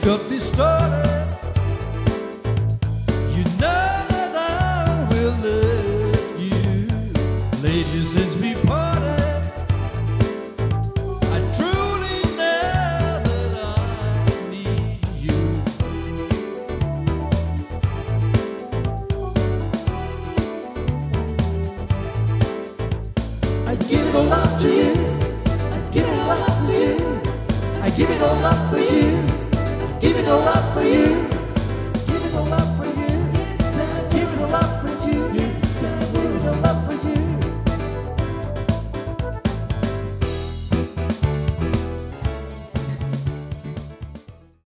got me started. You know that I will love you. Lately since we parted, I truly know that I need you. I give it all up to you. I give it all up for you. I give it all up for you. I give it all up for you.